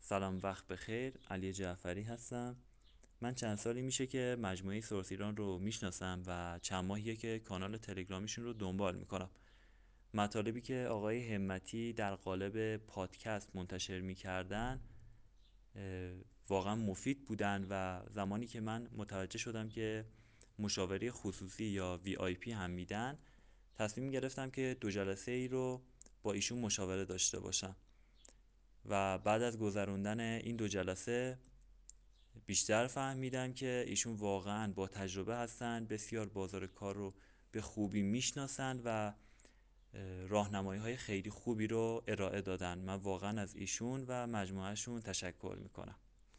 سلام، وقت بخیر. علی جعفری هستم. من چند سالی میشه که مجموعه سورس ایران رو میشناسم و چند ماهیه که کانال تلگرامیشون رو دنبال میکنم. مطالبی که آقای همتی در قالب پادکست منتشر میکردن واقعا مفید بودن و زمانی که من متوجه شدم که مشاوره خصوصی یا وی آی پی هم میدن، تصمیم گرفتم که 2 جلسه ای رو با ایشون مشاوره داشته باشم و بعد از گذراندن این 2 جلسه بیشتر فهمیدم که ایشون واقعا با تجربه هستن، بسیار بازار کار رو به خوبی میشناسن و راهنمایی های خیلی خوبی رو ارائه دادن. من واقعا از ایشون و مجموعهشون تشکر میکنم.